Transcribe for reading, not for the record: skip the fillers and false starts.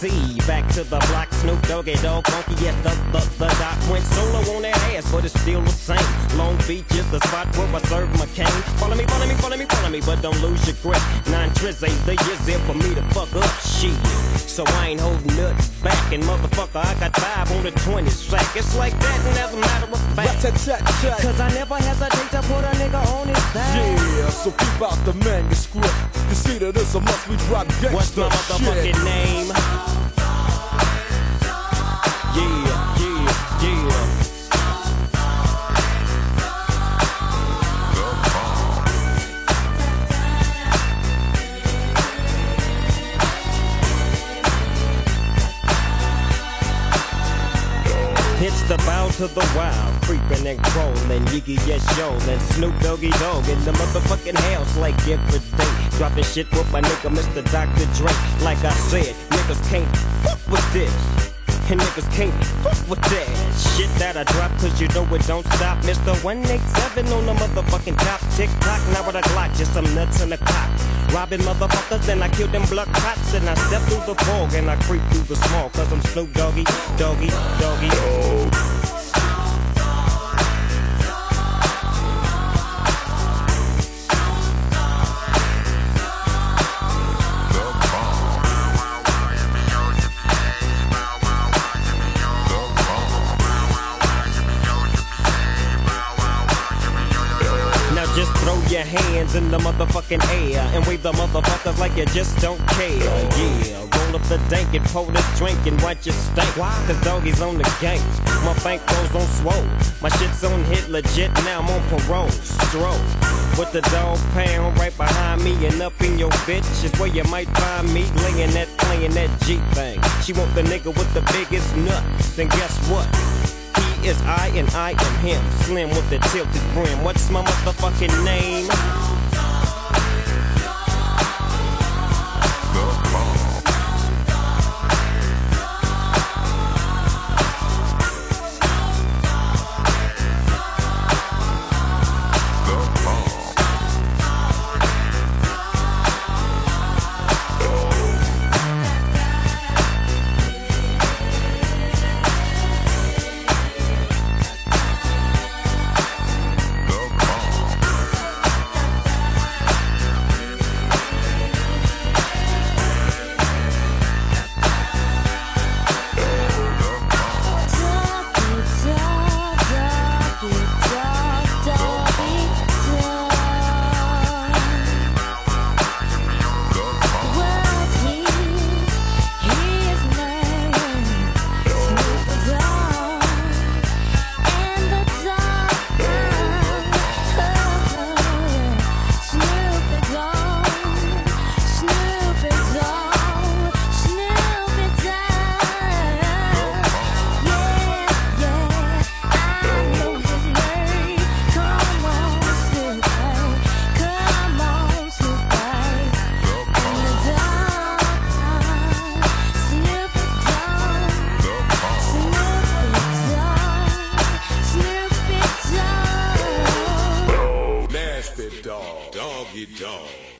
MC. Back to the block, Snoop Doggy Dogg, funky, yes, the doc went solo on that ass, but it's still the same. Long Beach is the spot where I serve my cane. Follow me, but don't lose your grip. 9 trizzies, the years there for me to fuck up shit. So I ain't holding nothing back, and motherfucker, I got 5 on the 20 sack. It's like that, and as a matter of fact, cause I never hesitate to put a nigga on his back. Yeah, so keep out the manuscript. You see that it's a must we drop gangsta. What's my motherfucking name? Yeah. It's the bow to the wild, creeping and crawling, Yiggy yes yo, and Snoop Doggy Dogg in the motherfucking house like every day. Dropping shit with my nigga Mr. Dr. Dre. Like I said, niggas can't fuck with this, and niggas can't fuck with that shit that I drop, cause you know it don't stop. Mr. 187 on the motherfucking top. Tick tock, now with a Glock, just some nuts in the cock. Robbing motherfuckers, then I kill them blood cops. And I step through the fog and I creep through the small, cause I'm Snoop Doggy, Doggy. Just throw your hands in the motherfucking air and wave the motherfuckers like you just don't care. Yeah, roll up the dank and pour the drink and watch it stink. Cause doggy's on the gang. My bankrolls on swole. My shit's on hit legit, now I'm on parole. Stroll with the dog pound right behind me and up in your bitch is where you might find me laying that, playing that G thing. She want the nigga with the biggest nuts, and guess what? He is I and I am him. Slim with the tilted brim. What's my motherfucking name? Doggy dog.